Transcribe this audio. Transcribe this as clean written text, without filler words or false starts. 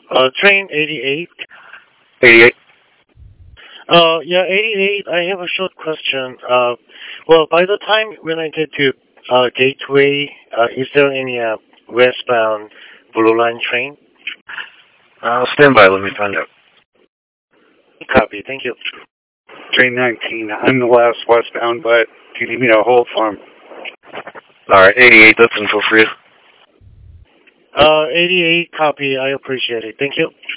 Train 88. 88. Yeah, 88. I have a short question. Well, by the time when I get to Gateway, is there any westbound Blue Line train? Stand by. Let me find out. Copy. Thank you. Train 19. I'm the last westbound, but do you need me to hold for him? All right, 88. That's info for you. 88. Copy. I appreciate it. Thank you.